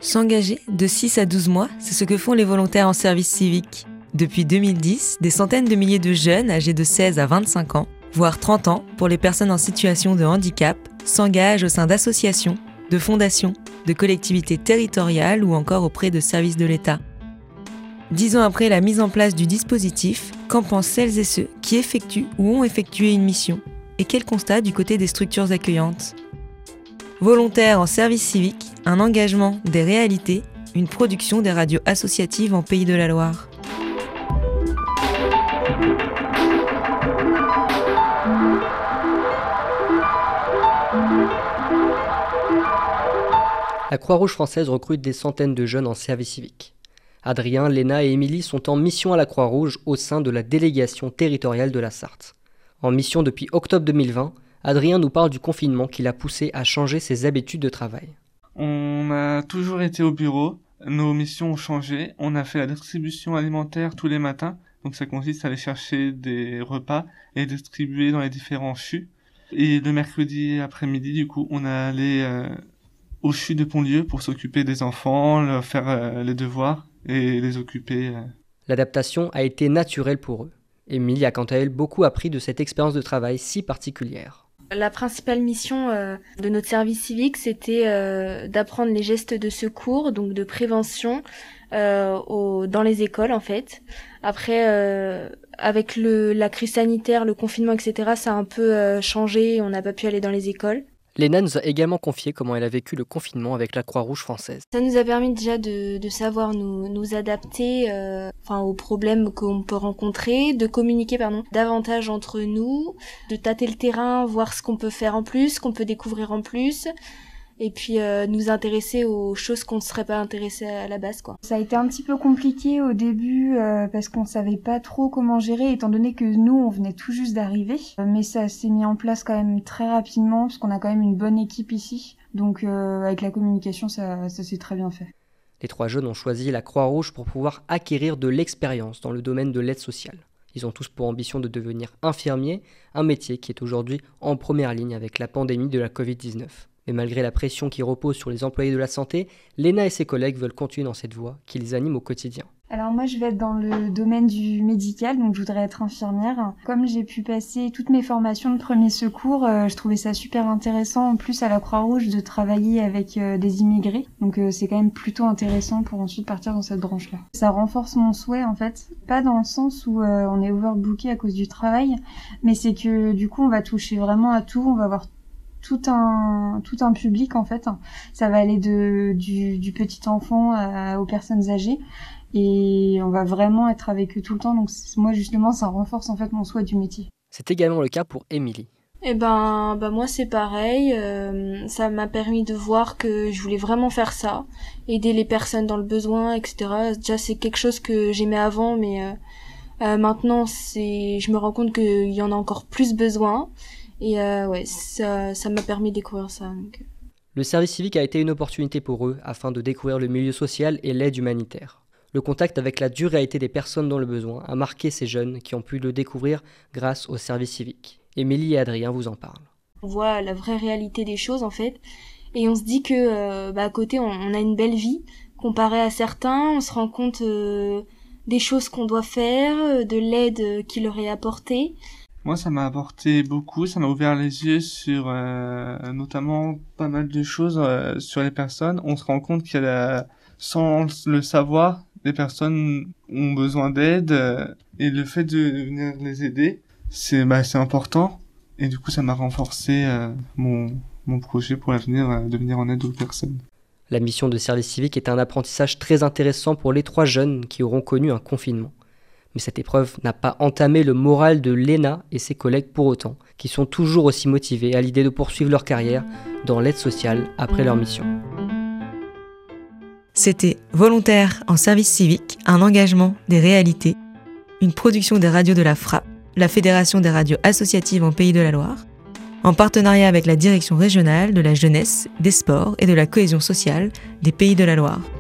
S'engager de 6 à 12 mois, c'est ce que font les volontaires en service civique. Depuis 2010, des centaines de milliers de jeunes âgés de 16 à 25 ans, voire 30 ans pour les personnes en situation de handicap, s'engagent au sein d'associations, de fondations, de collectivités territoriales ou encore auprès de services de l'État. 10 ans après la mise en place du dispositif, qu'en pensent celles et ceux qui effectuent ou ont effectué une mission? Et quel constat du côté des structures accueillantes? Volontaires en service civique, un engagement, des réalités, une production des radios associatives en Pays de la Loire. La Croix-Rouge française recrute des centaines de jeunes en service civique. Adrien, Léna et Émilie sont en mission à la Croix-Rouge au sein de la délégation territoriale de la Sarthe. En mission depuis octobre 2020, Adrien nous parle du confinement qui l'a poussé à changer ses habitudes de travail. On a toujours été au bureau, nos missions ont changé, on a fait la distribution alimentaire tous les matins, donc ça consiste à aller chercher des repas et distribuer dans les différents CHU. Et le mercredi après-midi, du coup, on est allé au CHU de Pontlieu pour s'occuper des enfants, leur faire les devoirs et les occuper. L'adaptation a été naturelle pour eux. Émilie a quant à elle beaucoup appris de cette expérience de travail si particulière. La principale mission de notre service civique, c'était d'apprendre les gestes de secours, donc de prévention dans les écoles en fait. Après, avec la crise sanitaire, le confinement, etc., ça a un peu changé, on n'a pas pu aller dans les écoles. Léna nous a également confié comment elle a vécu le confinement avec la Croix-Rouge française. Ça nous a permis déjà de savoir nous adapter aux problèmes qu'on peut rencontrer, de communiquer davantage entre nous, de tâter le terrain, voir ce qu'on peut faire en plus, ce qu'on peut découvrir en plus, et puis nous intéresser aux choses qu'on ne serait pas intéressé à la base, quoi. Ça a été un petit peu compliqué au début parce qu'on savait pas trop comment gérer étant donné que nous on venait tout juste d'arriver, mais ça s'est mis en place quand même très rapidement parce qu'on a quand même une bonne équipe ici, donc avec la communication ça s'est très bien fait. Les 3 jeunes ont choisi la Croix-Rouge pour pouvoir acquérir de l'expérience dans le domaine de l'aide sociale. Ils ont tous pour ambition de devenir infirmiers, un métier qui est aujourd'hui en première ligne avec la pandémie de la Covid-19. Mais malgré la pression qui repose sur les employés de la santé, Léna et ses collègues veulent continuer dans cette voie qui les anime au quotidien. Alors moi je vais être dans le domaine du médical, donc je voudrais être infirmière. Comme j'ai pu passer toutes mes formations de premier secours, je trouvais ça super intéressant en plus à la Croix-Rouge de travailler avec des immigrés. Donc c'est quand même plutôt intéressant pour ensuite partir dans cette branche-là. Ça renforce mon souhait en fait, pas dans le sens où on est overbooké à cause du travail, mais c'est que du coup on va toucher vraiment à tout, on va avoir tout un public en fait. Ça va aller du petit enfant aux personnes âgées et on va vraiment être avec eux tout le temps, donc moi justement ça renforce en fait mon souhait du métier. C'est également le cas pour Émilie. Moi c'est pareil, ça m'a permis de voir que je voulais vraiment faire ça, aider les personnes dans le besoin, etc. Déjà c'est quelque chose que j'aimais avant, mais maintenant je me rends compte qu'il y en a encore plus besoin. Et ça m'a permis de découvrir ça. Donc. Le service civique a été une opportunité pour eux afin de découvrir le milieu social et l'aide humanitaire. Le contact avec la dure réalité des personnes dans le besoin a marqué ces jeunes qui ont pu le découvrir grâce au service civique. Émilie et Adrien vous en parlent. On voit la vraie réalité des choses en fait, et on se dit que à côté on a une belle vie comparé à certains. On se rend compte des choses qu'on doit faire, de l'aide qui leur est apportée. Moi, ça m'a apporté beaucoup, ça m'a ouvert les yeux sur notamment pas mal de choses sur les personnes. On se rend compte sans le savoir, les personnes ont besoin d'aide et le fait de venir les aider, c'est important. Et du coup, ça m'a renforcé mon projet pour l'avenir de venir en aide aux personnes. La mission de service civique est un apprentissage très intéressant pour les 3 jeunes qui auront connu un confinement. Mais cette épreuve n'a pas entamé le moral de Léna et ses collègues pour autant, qui sont toujours aussi motivés à l'idée de poursuivre leur carrière dans l'aide sociale après leur mission. C'était Volontaires en service civique, un engagement, des réalités, une production des radios de la FRAP, la Fédération des radios associatives en Pays de la Loire, en partenariat avec la Direction régionale de la jeunesse, des sports et de la cohésion sociale des Pays de la Loire.